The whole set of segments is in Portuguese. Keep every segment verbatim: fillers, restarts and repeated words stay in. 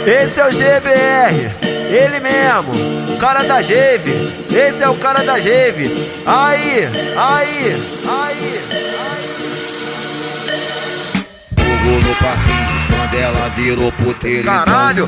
Esse é o G B R, ele mesmo, cara da Geve. Esse é o cara da Geve. Aí, aí, aí, aí. Fogo no parquinho, quando ela virou puteiro. Caralho.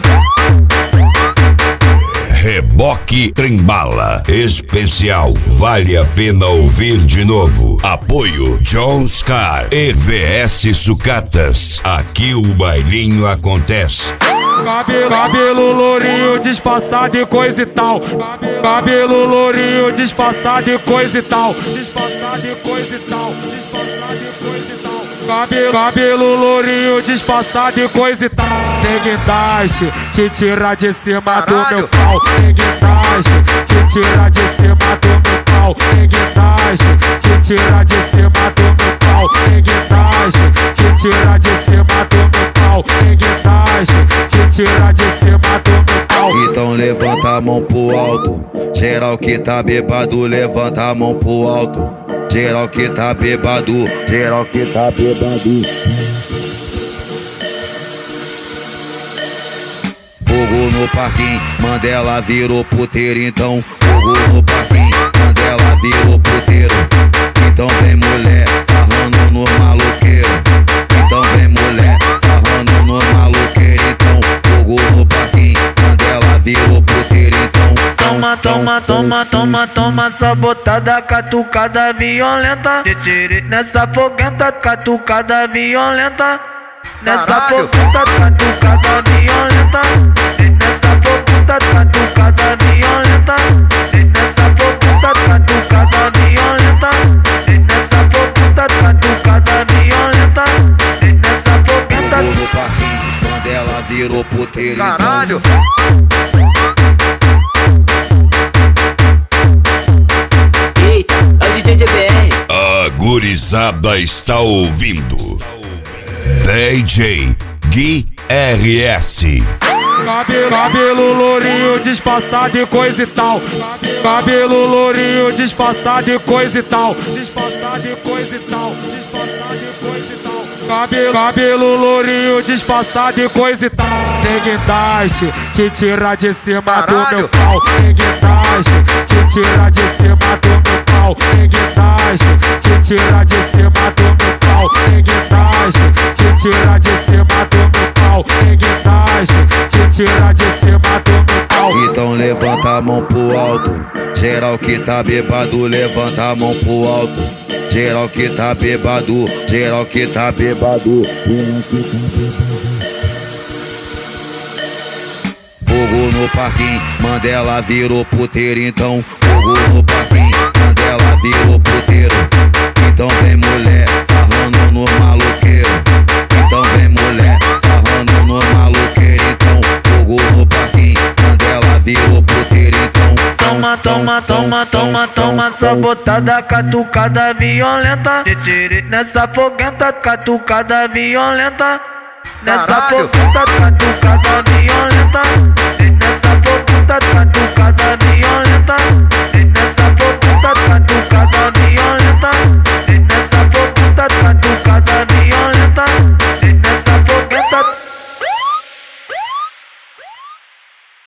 Reboque Trembala especial, vale a pena ouvir de novo. Apoio Jones Car e V S Sucatas. Aqui o bailinho acontece. Cabelo, cabelo lourinho disfarçado e coisa e tal. Cabelo lourinho disfarçado e coisa e tal. Disfarçado e coisa e tal. Disfarçado e coisa e tal. Cabelo, cabelo lourinho disfarçado e coisa e tal. Neguindaste, te tira de cima Caralho. do meu pau. Neguindaste, te tira de cima do meu pau. Neguindaste, te tira de cima do meu pau. Neguindaste, te tira de cima do meu pau. Neguindaste, te tira de cima do meu pau. Então levanta a mão pro alto. Geral que tá bebado, levanta a mão pro alto. Geral que tá bebado, geral que tá bebado. Fogo no parquinho, Mandela virou puteiro. Então fogo no parquinho, Mandela virou puteiro. Então vem mulher, sarrando no maloqueiro. Então vem mulher, sarrando no maloqueiro. Então fogo no parquinho, Mandela virou puteiro. Então Toma, toma, toma, toma, toma, sabotada, catucada violenta. Nessa foguenta, catucada violenta. Nessa Caralho. foguenta, catucada violenta. Nessa foguenta, catucada violenta. Nessa foguenta, catucada violenta. Nessa foguenta, catucada violenta. Nessa foguenta. fogo no parquinho, Mandela virou puteiro. Caralho. Eita, é o D J G B R. A gurizada está ouvindo D J Gui R S. Cabelo, cabelo lourinho disfarçado e coisa e tal. Cabelo lourinho disfarçado e coisa e tal. Disfarçado e coisa e tal. Disfarçado e coisa e tal. Cabelo, cabelo lourinho disfarçado e coisa e tal. Neguindaste, te tira de cima Caralho. do meu pau. Neguindaste, te tira de cima do meu pau. Neguindaste, te tira de cima do meu pau. Neguindaste, te tira de cima do meu pau. Neguindaste, te tira de cima do meu pau. Então levanta a mão pro alto. Geral que tá bebado, levanta a mão pro alto. Geral que tá bebado, geral que tá bebado. Fogo no parquinho, Mandela virou puteiro. Então fogo no parquinho, Mandela virou puteiro. Então vem mulher, sarrando no maloqueiro. Então vem mulher, sarrando no maloqueiro. Então fogo no parquinho, Mandela virou puteiro. Então Toma, toma, toma, toma, toma, sabotada, catucada violenta. Nessa foguenta, catucada violenta. Nessa Caralho. foguenta, catucada violenta. Nessa foguenta, catucada